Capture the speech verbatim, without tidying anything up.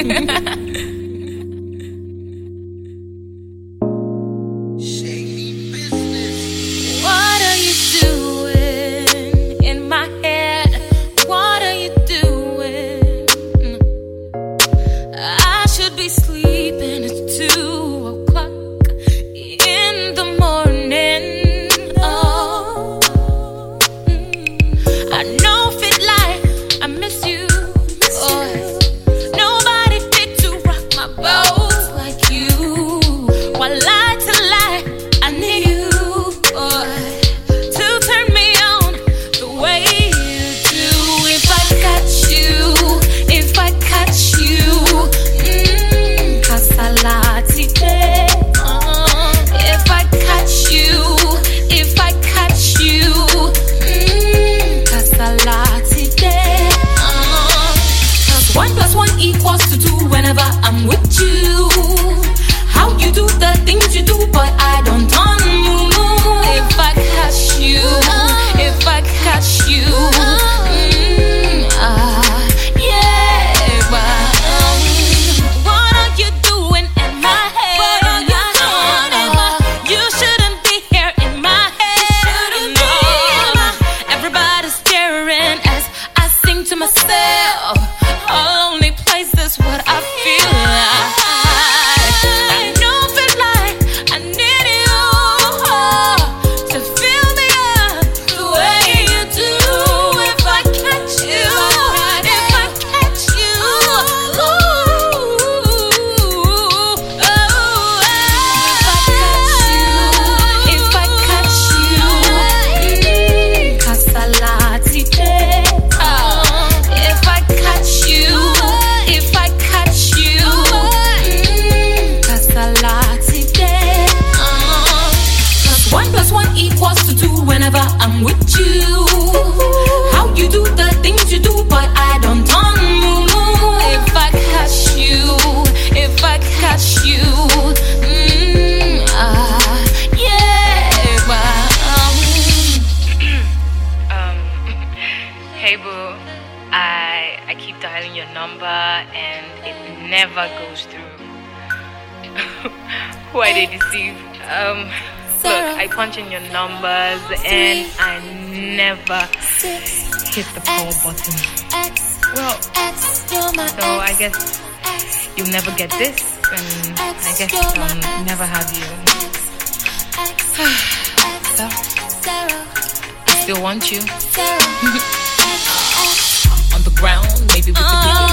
Shady business. What are you doing in my head? What are you doing? I should be sleeping at two o'clock in the morning. Oh, I know fit like I miss you. Oh, nobody fit to rock my boat like you. While lie to lie, I need you. Oh, to turn me on the way you do. If I catch you, if I catch you, mmm, casalatite. Uh, if I catch you, if I catch you, mmm, casalatite. Uh, Cause one plus one equals to two whenever I'm with you. How you do the things you do, but I don't unmove. If I catch you, if I catch you, mm, ah, yeah, but, um, what are you doing in my head? What are you doing in my head? You shouldn't be here in my head. No. Everybody's staring as I sing to myself. All only place is what I feel like. I know feel like I need you to fill me up the way you do. If I catch you, if I catch you, ooh, oh, if I catch you, if I catch you, casalatite. If I catch you, if I catch you, mm, casalatite. Uh, Cause one plus one equals to two whenever I'm with you. How you do the things you do, but I don't unmove. If I catch you, if I catch you, mm, ah, yeah, but, um, Um, hey boo, I I keep dialing your number and it never goes through. Why did you deceive? Um, look, I punch in your numbers and I never hit the call button. Well, so I guess you'll never get this, and I guess I'll never have you. So, I still want you. on the ground, maybe we could do it.